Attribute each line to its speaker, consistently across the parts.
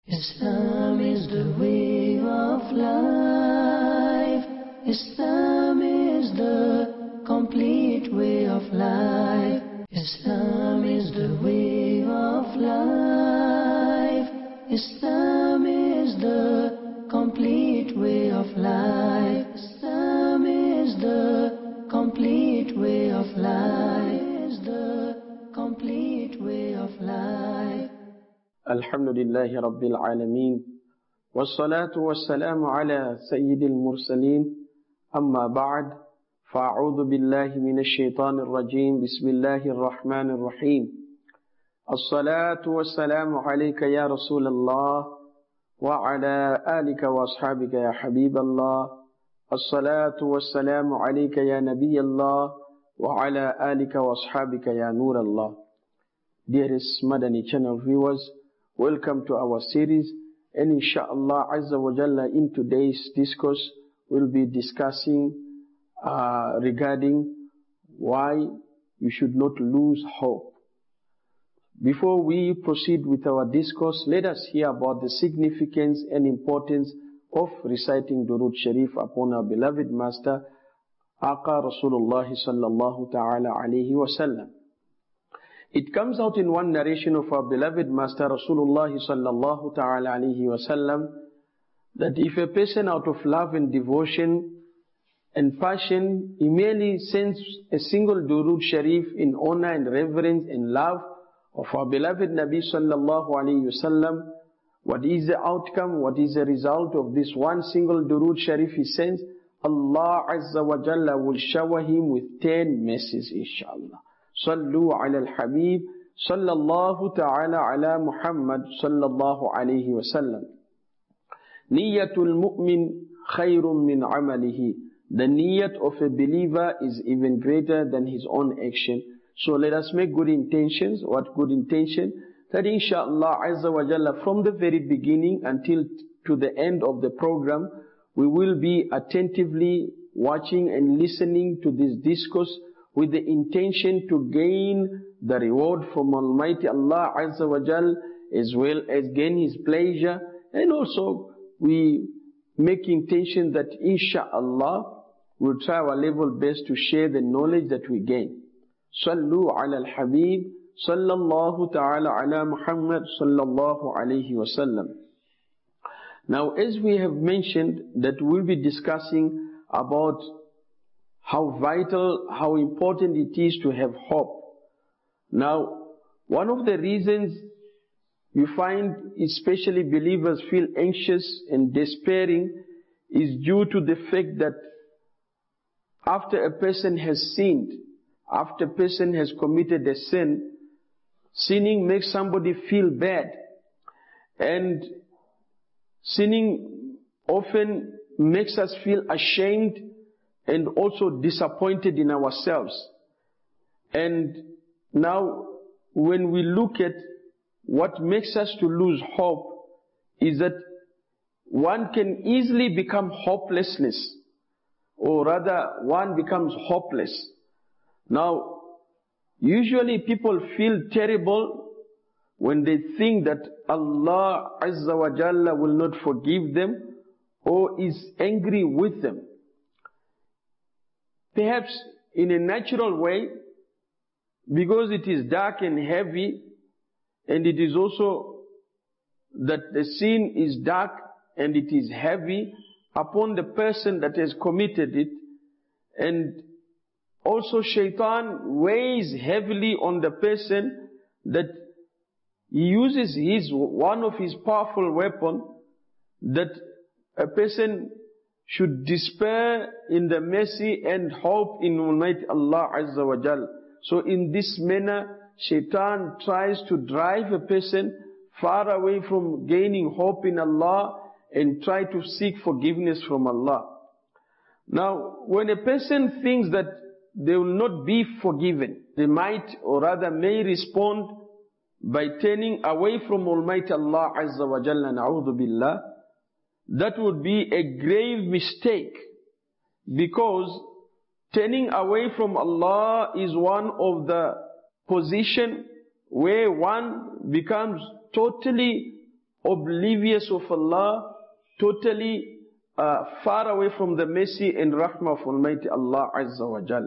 Speaker 1: Islam is the way of life. Islam is the complete way of life. Islam is the way of life. Islam is the complete way of life. Islam is the complete way of life. Is the complete way of life.
Speaker 2: الحمد لله رب العالمين والصلاة والسلام على سيد المرسلين أما بعد فأعوذ بالله من الشيطان الرجيم بسم الله الرحمن الرحيم الصلاة والسلام عليك يا رسول الله وعلى آلك وأصحابك يا حبيب الله الصلاة والسلام عليك يا نبي الله وعلى آلك وأصحابك يا نور الله. Dearest Madani channel viewers, welcome to our series, and inshallah Azza wa Jalla in today's discourse we'll be discussing regarding why you should not lose hope. Before we proceed with our discourse, let us hear about the significance and importance of reciting Durood Sharif upon our beloved Master Aqa Rasulullah sallallahu ta'ala alayhi wa sallam. It comes out in one narration of our beloved Master Rasulullah sallallahu ta'ala alayhi wa sallam that if a person out of love and devotion and passion, he merely sends a single Durood Sharif in honor and reverence and love of our beloved Nabi sallallahu alayhi wa sallam, what is the outcome, what is the result of this one single Durood Sharif he sends? Allah Azza wa Jalla will shower him with 10 mercies inshallah. صلوا على الحبيب صلى الله تعالى على محمد صلى الله عليه وسلم. نية المؤمن خير من عمله. The niyat of a believer is even greater than his own action. So let us make good intentions. What good intention? That inshallah Azza wa Jalla from the very beginning until to the end of the program, we will be attentively watching and listening to this discourse with the intention to gain the reward from Almighty Allah Azza wa Jal, as well as gain His pleasure, and also we make intention that inshaAllah we'll try our level best to share the knowledge that we gain. Sallu ala al-Habib sallallahu ta'ala ala Muhammad sallallahu alayhi wa sallam. Now, as we have mentioned that we'll be discussing about how vital, how important it is to have hope. Now, one of the reasons you find especially believers feel anxious and despairing is due to the fact that after a person has sinned, after a person has committed a sin, sinning makes somebody feel bad. And sinning often makes us feel ashamed and also disappointed in ourselves. And now, when we look at what makes us to lose hope, is that one can easily become hopelessness, or rather, one becomes hopeless. Now, usually people feel terrible when they think that Allah Azza wa Jalla will not forgive them or is angry with them. Perhaps in a natural way, because it is dark and heavy, and it is also that the sin is dark and it is heavy upon the person that has committed it, and also shaitan weighs heavily on the person that he uses one of his powerful weapon, that a person should despair in the mercy and hope in Almighty Allah Azza wa Jal. So in this manner, shaitan tries to drive a person far away from gaining hope in Allah and try to seek forgiveness from Allah. Now, when a person thinks that they will not be forgiven, they might or rather may respond by turning away from Almighty Allah Azza wa Jalla, na'udhu billah. That would be a grave mistake, because turning away from Allah is one of the position where one becomes totally oblivious of Allah, totally far away from the mercy and rahmah of Almighty Allah Azza wa Jal.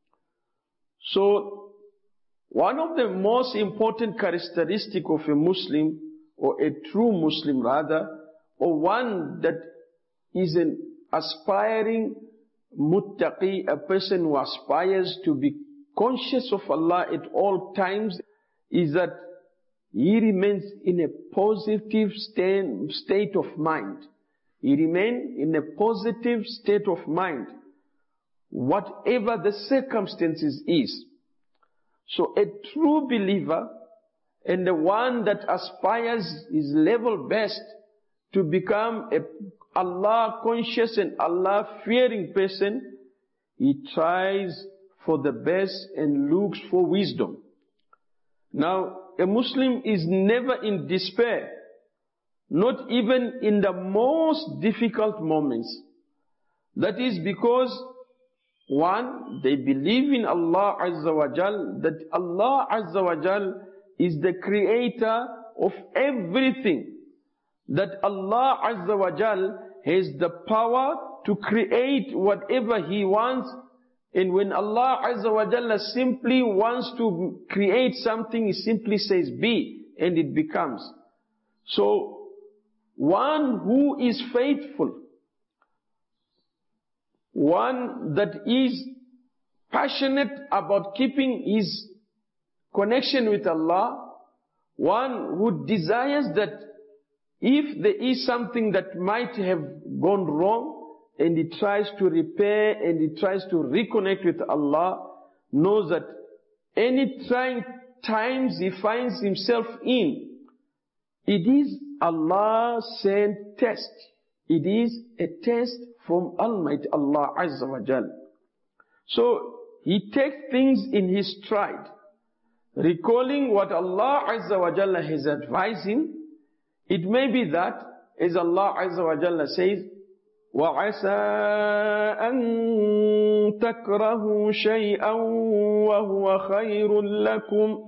Speaker 2: So, one of the most important characteristics of a Muslim, or a true Muslim rather, or one that is an aspiring muttaqi, a person who aspires to be conscious of Allah at all times, is that he remains in a positive state of mind. He remains in a positive state of mind, whatever the circumstances is. So a true believer, and the one that aspires his level best to become a Allah conscious and Allah fearing person, he tries for the best and looks for wisdom. Now, a Muslim is never in despair, not even in the most difficult moments. That is because, one, they believe in Allah Azza wa Jal, that Allah Azza wa Jal is the creator of everything. That Allah Azza wa Jal has the power to create whatever He wants. And when Allah Azza wa Jalla simply wants to create something, He simply says be, and it becomes. So, one who is faithful, one that is passionate about keeping his connection with Allah, one who desires that if there is something that might have gone wrong, and he tries to repair and he tries to reconnect with Allah, knows that any trying times he finds himself in, it is Allah sent test. It is a test from Almighty Allah Azza wa Jal. So he takes things in his stride, recalling what Allah Azza wa Jalla has advised him. It may be that, as Allah Azza wa Jalla says, وَعَسَىٰ أَن تَكْرَهُوا شَيْئًا وَهُوَ خَيْرٌ لَكُمْ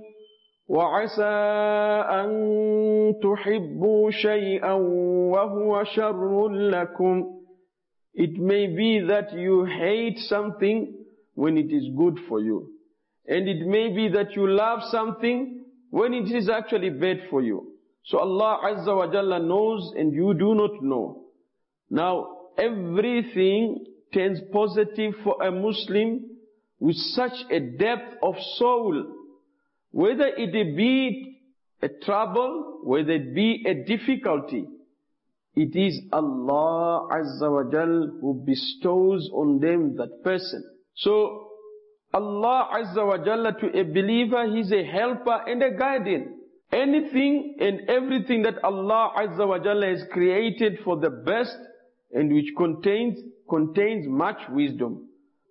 Speaker 2: وَعَسَىٰ أَن تُحِبُّوا شَيْئًا وَهُوَ شَرٌّ لَكُمْ. It may be that you hate something when it is good for you. And it may be that you love something when it is actually bad for you. So Allah Azza wa Jalla knows and you do not know. Now, everything turns positive for a Muslim with such a depth of soul. Whether it be a trouble, whether it be a difficulty, it is Allah Azza wa Jal who bestows on them that person. So, Allah Azza wa Jalla, to a believer, He is a helper and a guardian. Anything and everything that Allah Azza wa Jalla has created for the best and which contains much wisdom.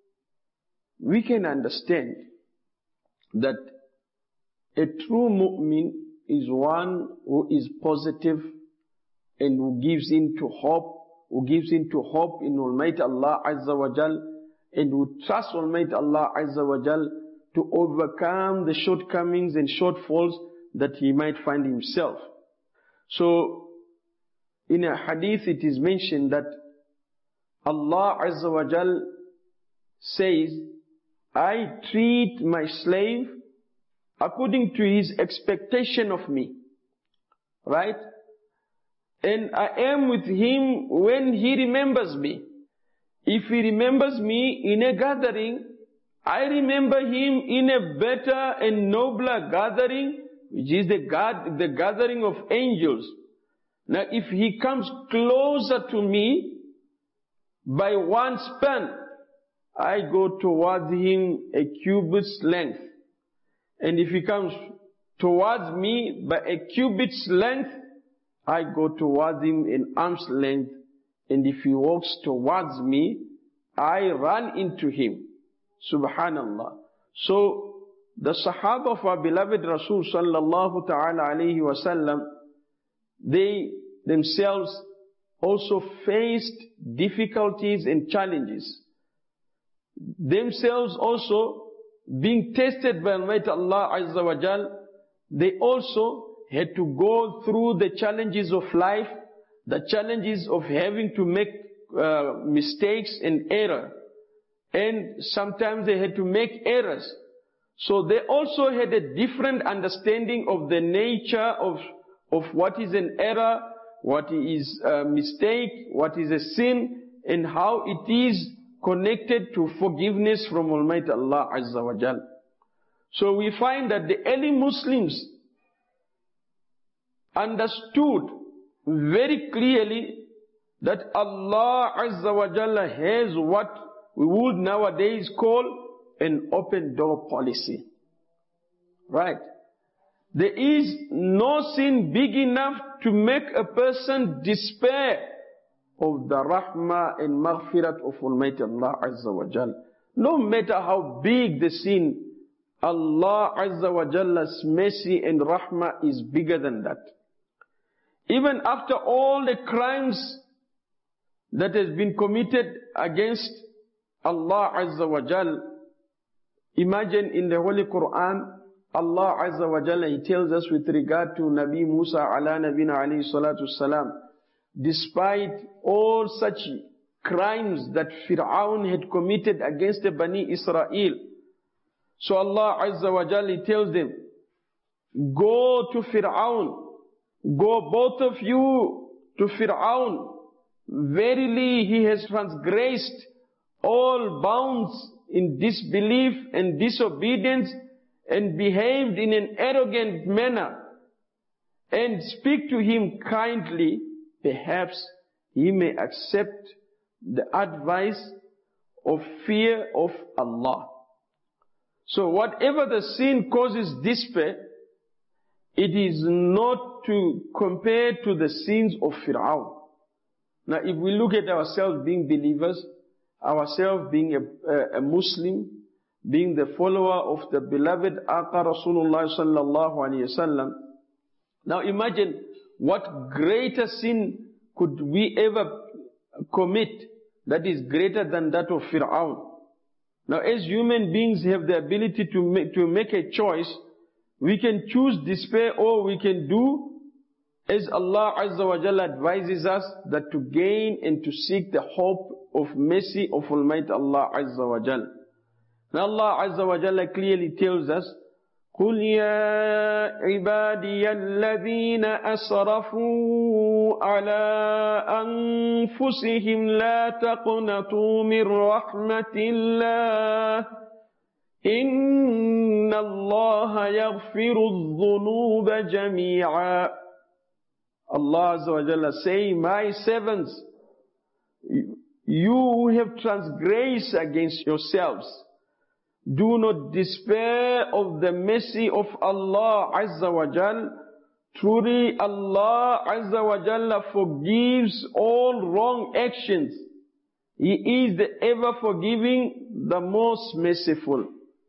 Speaker 2: We can understand that a true mu'min is one who is positive and who gives into hope in Almighty Allah Azza wa Jal, and who trusts Almighty Allah Azza wa Jal to overcome the shortcomings and shortfalls that he might find himself. So, in a hadith it is mentioned that Allah Azza wa Jal says, I treat my slave according to his expectation of me. Right? And I am with him when he remembers me. If he remembers me in a gathering, I remember him in a better and nobler gathering, which is the gathering of angels. Now, if he comes closer to me by one span, I go towards him a cubit's length. And if he comes towards me by a cubit's length, I go towards him in arm's length. And if he walks towards me, I run into him. Subhanallah. So, the Sahaba of our beloved Rasul sallallahu ta'ala alayhi wa sallam, they themselves also faced difficulties and challenges. Themselves also being tested by Almighty Allah Azza wa Jal, they also had to go through the challenges of life, the challenges of having to make mistakes and error. And sometimes they had to make errors. So they also had a different understanding of the nature of what is an error, what is a mistake, what is a sin, and how it is connected to forgiveness from Almighty Allah Azza wa Jal. So we find that the early Muslims understood very clearly that Allah Azza wa Jalla has what we would nowadays call an open door policy. Right? There is no sin big enough to make a person despair of the rahmah and maghfirat of Almighty Allah Azza wa Jalla. No matter how big the sin, Allah Azza wa Jalla's mercy and rahmah is bigger than that. Even after all the crimes that has been committed against Allah Azza wa Jal, imagine in the Holy Quran, Allah Azza wa Jalla, He tells us with regard to Nabi Musa ala nabina alayhi salatu salam, despite all such crimes that Fir'aun had committed against the Bani Israel, so Allah Azza wa Jalla, He tells them, go to Fir'aun, go both of you to Fir'aun. Verily he has transgressed all bounds in disbelief and disobedience and behaved in an arrogant manner. And speak to him kindly, perhaps he may accept the advice of fear of Allah. So whatever the sin causes despair, it is not to compare to the sins of Fir'aun. Now if we look at ourselves being believers, ourselves being a Muslim, being the follower of the beloved Aqa Rasulullah sallallahu alayhi wasallam, now imagine what greater sin could we ever commit that is greater than that of Fir'aun. Now as human beings have the ability to make a choice, we can choose despair or we can do as Allah Azza wa Jalla advises us, that to gain and to seek the hope of mercy of Almighty Allah Azza wa Jalla. And Allah Azza wa Jalla clearly tells us, قُلْ يَا عِبَادِيَ الَّذِينَ أَسْرَفُوا عَلَىٰ أَنفُسِهِمْ لَا تَقْنَطُوا مِنْ رَحْمَةِ اللَّهِ إِنَّ اللَّهَ يَغْفِرُ الذُّنُوبَ جَمِيعًا. Allah Azza wa Jalla saying, my servants, you have transgressed against yourselves. Do not despair of the mercy of Allah Azza wa Jalla. Truly Allah Azza wa Jalla forgives all wrong actions. He is the ever forgiving, the most merciful.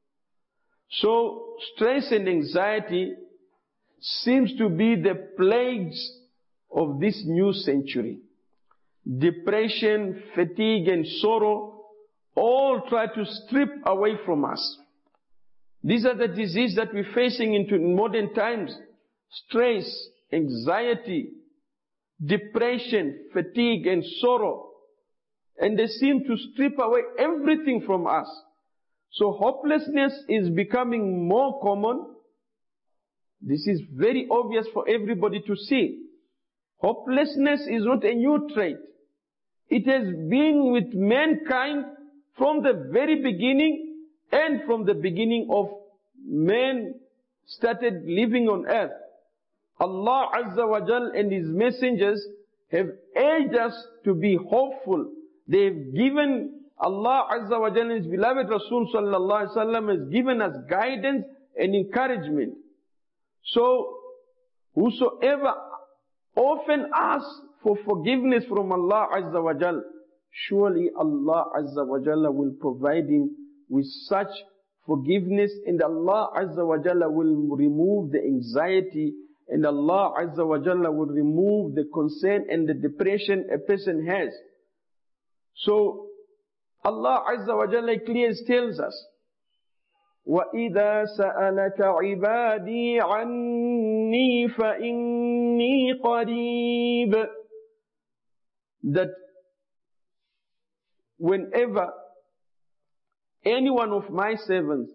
Speaker 2: So stress and anxiety seems to be the plagues of this new century. Depression, fatigue and sorrow all try to strip away from us. These are the diseases that we're facing in modern times. Stress, anxiety, depression, fatigue and sorrow. And they seem to strip away everything from us. So hopelessness is becoming more common. This is very obvious for everybody to see. Hopelessness is not a new trait. It has been with mankind from the very beginning, and from the beginning of man started living on earth. Allah Azza wa Jal and His messengers have urged us to be hopeful. They have given, Allah Azza wa Jal and His beloved Rasul sallallahu alaihi wasallam has given us guidance and encouragement. So, whosoever often asks for forgiveness from Allah Azza wa Jal, surely Allah Azza wa Jalla will provide him with such forgiveness, and Allah Azza wa Jalla will remove the anxiety, and Allah Azza wa Jalla will remove the concern and the depression a person has. So Allah Azza wa Jalla clearly tells us, وَإِذَا سَأَلَكَ عِبَادِي عَنِّي فَإِنِّي قَرِيبٌ. That whenever any one of my servants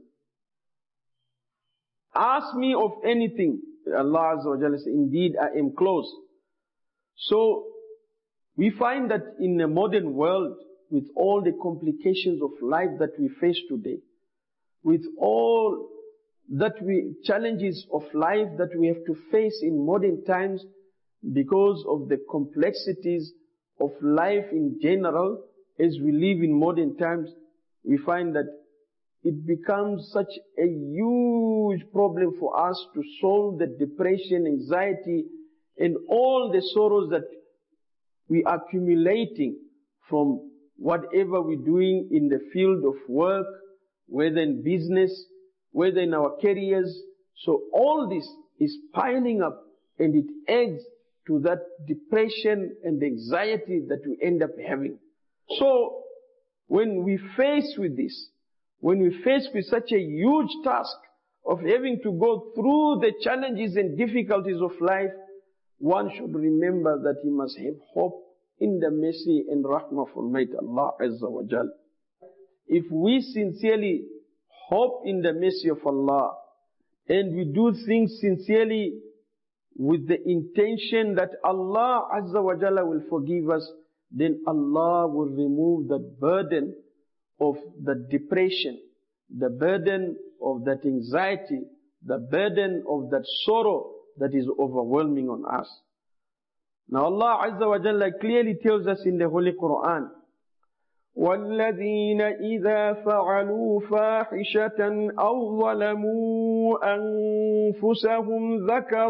Speaker 2: ask me of anything, Allah Azza wa Jalla says, indeed I am close. So we find that in the modern world, with all the complications of life that we face today, with all challenges of life that we have to face in modern times because of the complexities of life in general, as we live in modern times, we find that it becomes such a huge problem for us to solve the depression, anxiety, and all the sorrows that we are accumulating from whatever we're doing in the field of work, whether in business, whether in our careers. So all this is piling up, and it adds to that depression and anxiety that we end up having. So when we face with this, when we face with such a huge task of having to go through the challenges and difficulties of life, one should remember that he must have hope in the mercy and rahmah of Almighty Allah Azza wa Jal. If we sincerely hope in the mercy of Allah, and we do things sincerely with the intention that Allah Azza wa Jalla will forgive us, then Allah will remove that burden of the depression, the burden of that anxiety, the burden of that sorrow that is overwhelming on us. Now Allah Azza wa Jalla clearly tells us in the Holy Quran, وَالَّذِينَ إِذَا فَعَلُوا فَاحِشَةً أَوْ ظَلَمُوا أَنفُسَهُمْ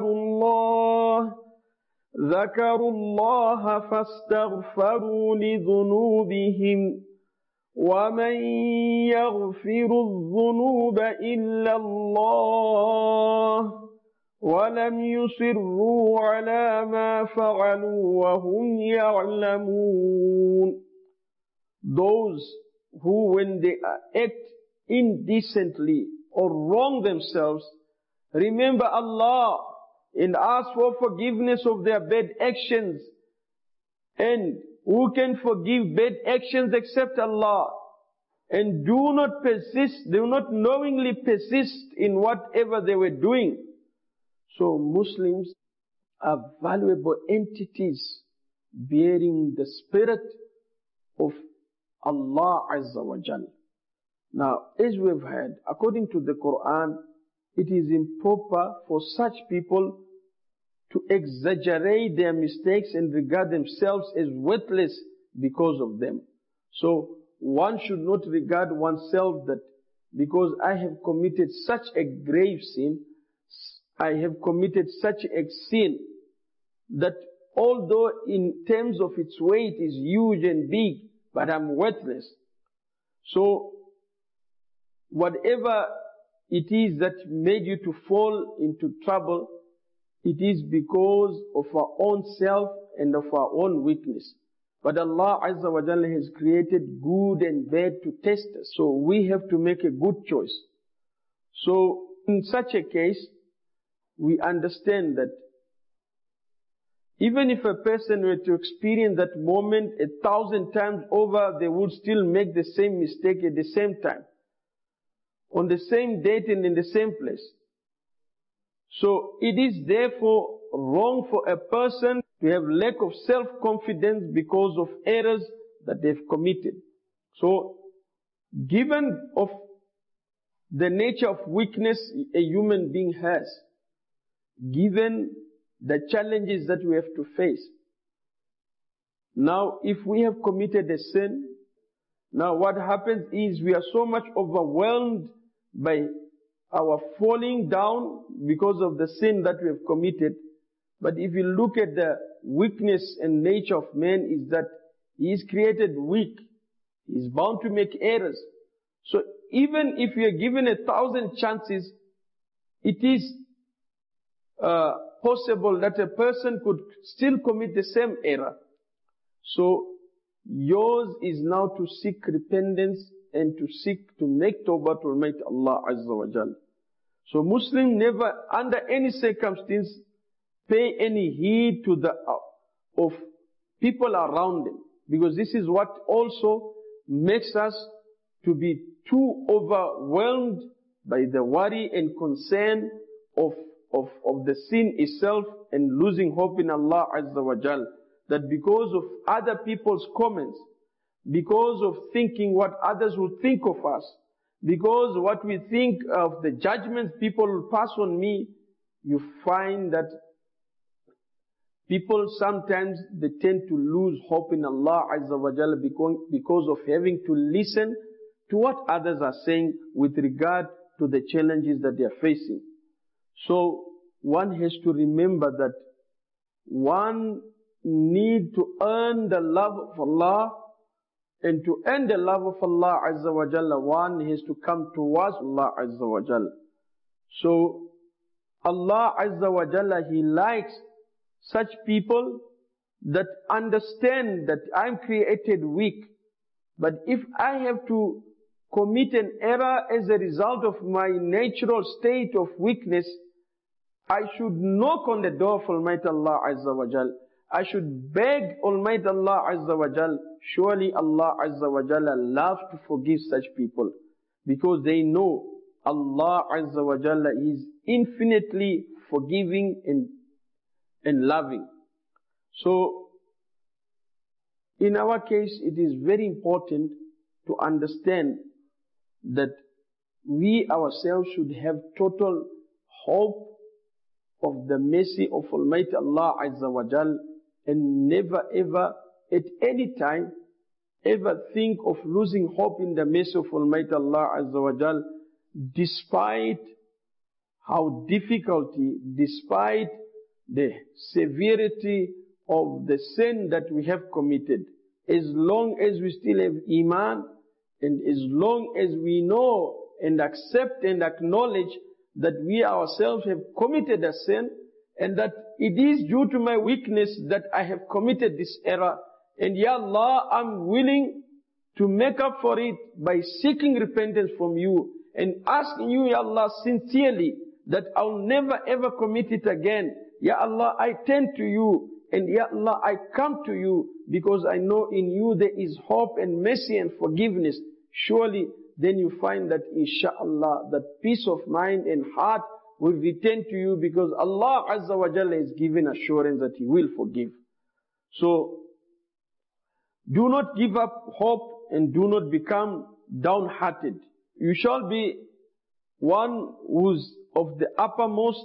Speaker 2: ذكروا الله فاستغفروا لذنوبهم ومن يغفر الذنوب إلا الله وَلَمْ يُصِرُّوا عَلَى مَا فَعَلُوا وَهُمْ يَعْلَمُونَ. Those who, when they act indecently or wrong themselves, remember Allah and ask for forgiveness of their bad actions. And who can forgive bad actions except Allah? And do not knowingly persist in whatever they were doing. So Muslims are valuable entities bearing the spirit of Allah Azza wa Jal. Now, as we have heard, according to the Quran, it is improper for such people to exaggerate their mistakes and regard themselves as worthless because of them. So, one should not regard oneself that because I have committed such a grave sin, I have committed such a sin that although in terms of its weight is huge and big, but I'm worthless. So, whatever it is that made you to fall into trouble, it is because of our own self and of our own weakness. But Allah Azza wa Jalla has created good and bad to test us. So we have to make a good choice. So in such a case, we understand that even if a person were to experience that moment 1,000 times over, they would still make the same mistake at the same time, on the same date and in the same place. So it is therefore wrong for a person to have lack of self-confidence because of errors that they've committed. So, given of the nature of weakness a human being has, given the challenges that we have to face, now if we have committed a sin, now what happens is we are so much overwhelmed by our falling down because of the sin that we have committed. But if you look at the weakness and nature of man, is that he is created weak. He is bound to make errors. So even if you are given 1,000 chances, it is possible that a person could still commit the same error. So yours is now to seek repentance and to seek to make tawbah to Almighty Allah Azza wa Jal. So Muslim never under any circumstance pay any heed to the of people around them, because this is what also makes us to be too overwhelmed by the worry and concern of the sin itself and losing hope in Allah Azza wa Jal. That because of other people's comments, because of thinking what others will think of us, because what we think of the judgments people will pass on me, you find that people sometimes they tend to lose hope in Allah Azza wa Jalla because of having to listen to what others are saying with regard to the challenges that they are facing. So one has to remember that one need to earn the love of Allah, and to earn the love of Allah Azza wa Jalla, one has to come towards Allah Azza wa Jalla. So Allah Azza wa Jalla, He likes such people that understand that I'm created weak. But if I have to commit an error as a result of my natural state of weakness, I should knock on the door of Almighty Allah Azza wa Jal. I should beg Almighty Allah Azza wa Jal. Surely Allah Azza wa Jalla loves to forgive such people, because they know Allah Azza wa Jalla is infinitely forgiving and loving. So, in our case, it is very important to understand that we ourselves should have total hope of the mercy of Almighty Allah Azza wa Jal, and never ever at any time ever think of losing hope in the mercy of Almighty Allah Azza wa Jal, despite how difficulty, despite the severity of the sin that we have committed. As long as we still have Iman, and as long as we know and accept and acknowledge that we ourselves have committed a sin, and that it is due to my weakness that I have committed this error, and Ya Allah, I'm willing to make up for it by seeking repentance from you and asking you, Ya Allah, sincerely, that I'll never ever commit it again. Ya Allah, I turn to you, and Ya Allah, I come to you because I know in you there is hope and mercy and forgiveness. Surely then you find that inshaAllah, that peace of mind and heart will return to you, because Allah Azza wa Jalla has given assurance that He will forgive. So, do not give up hope and do not become downhearted. You shall be one who's of the uppermost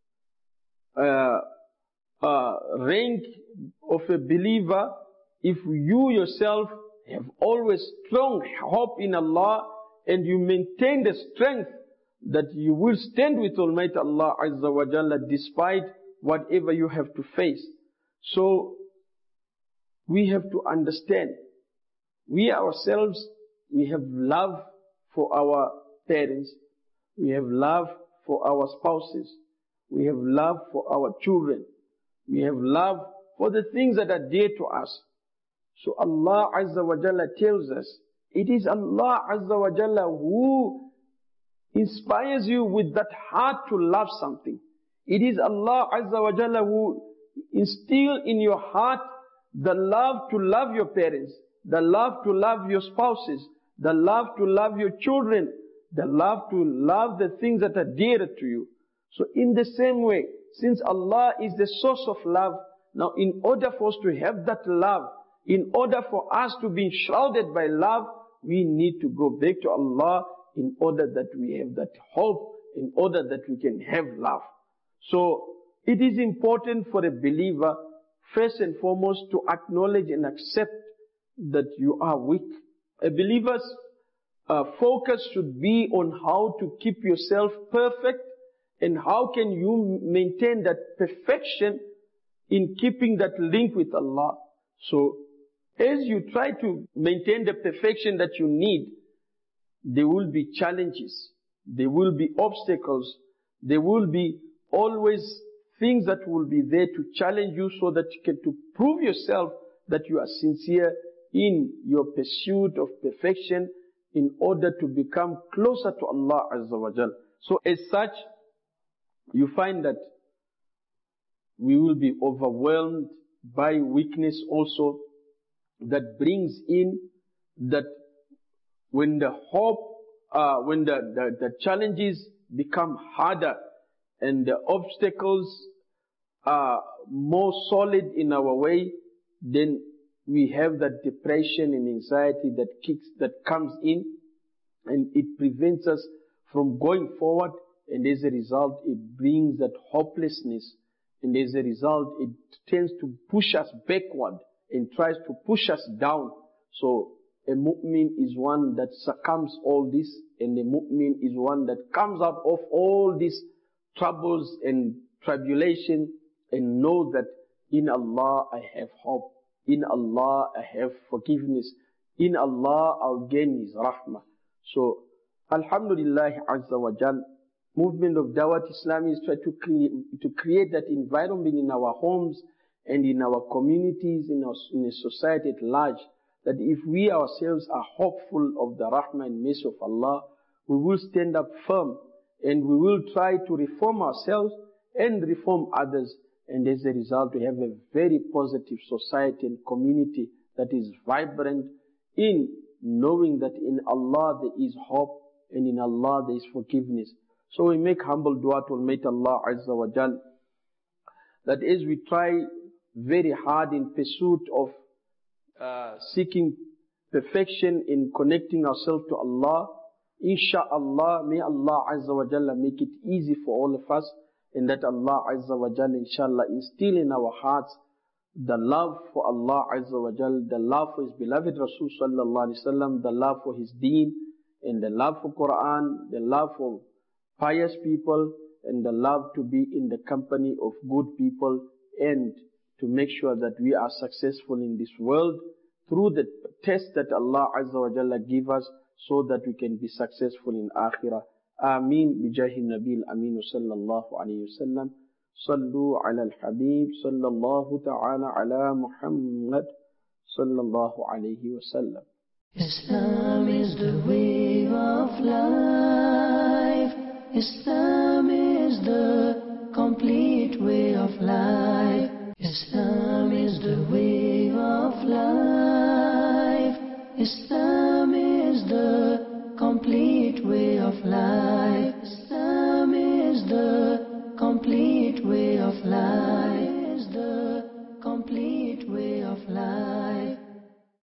Speaker 2: rank of a believer if you yourself have always strong hope in Allah, and you maintain the strength that you will stand with Almighty Allah Azza wa Jalla despite whatever you have to face. So, we have to understand, we ourselves, we have love for our parents, we have love for our spouses, we have love for our children, we have love for the things that are dear to us. So Allah Azza wa Jalla tells us, it is Allah Azza wa Jalla who inspires you with that heart to love something. It is Allah Azza wa Jalla who instills in your heart the love to love your parents, the love to love your spouses, the love to love your children, the love to love the things that are dear to you. So in the same way, since Allah is the source of love, now in order for us to have that love, in order for us to be shrouded by love, we need to go back to Allah in order that we have that hope, in order that we can have love. So it is important for a believer, first and foremost, to acknowledge and accept that you are weak. A believer's focus should be on how to keep yourself perfect, and how can you maintain that perfection in keeping that link with Allah. So, as you try to maintain the perfection that you need, there will be challenges, there will be obstacles, there will be always things that will be there to challenge you, so that you can to prove yourself that you are sincere in your pursuit of perfection in order to become closer to Allah Azza wa Jal. So as such, you find that we will be overwhelmed by weakness also, that brings in that when the challenges become harder and the obstacles are more solid in our way, then we have that depression and anxiety that comes in, and it prevents us from going forward, and as a result it brings that hopelessness, and as a result it tends to push us backward and tries to push us down. So a mu'min is one that succumbs all this, and a mu'min is one that comes out of all these troubles and tribulation and know that in Allah I have hope, in Allah I have forgiveness, in Allah I'll gain His rahmah. So Alhamdulillah Azza wa Jal, movement of Dawat Islami is trying to create that environment in our homes and in our communities, in a society at large, that if we ourselves are hopeful of the rahmah and mercy of Allah, we will stand up firm and we will try to reform ourselves and reform others. And as a result, we have a very positive society and community that is vibrant in knowing that in Allah there is hope and in Allah there is forgiveness. So we make humble dua to Almighty Allah Azza wa Jal, that as we try very hard in pursuit of seeking perfection in connecting ourselves to Allah, insha'Allah, may Allah Azza wa Jalla make it easy for all of us, and that Allah Azza wa Jalla inshallah instill in our hearts the love for Allah Azza wa Jalla, the love for His beloved Rasul sallallahu alaihi wasallam, the love for His deen, and the love for Quran, the love for pious people, and the love to be in the company of good people, and to make sure that we are successful in this world through the test that Allah Azza wa Jalla give us, so that we can be successful in Akhirah. Ameen bijahi Nabil Amin sallallahu alayhi wa sallam. Sallu ala al-Habib sallallahu ta'ala ala Muhammad sallallahu alayhi wa sallam.
Speaker 1: Islam is the way of life. Islam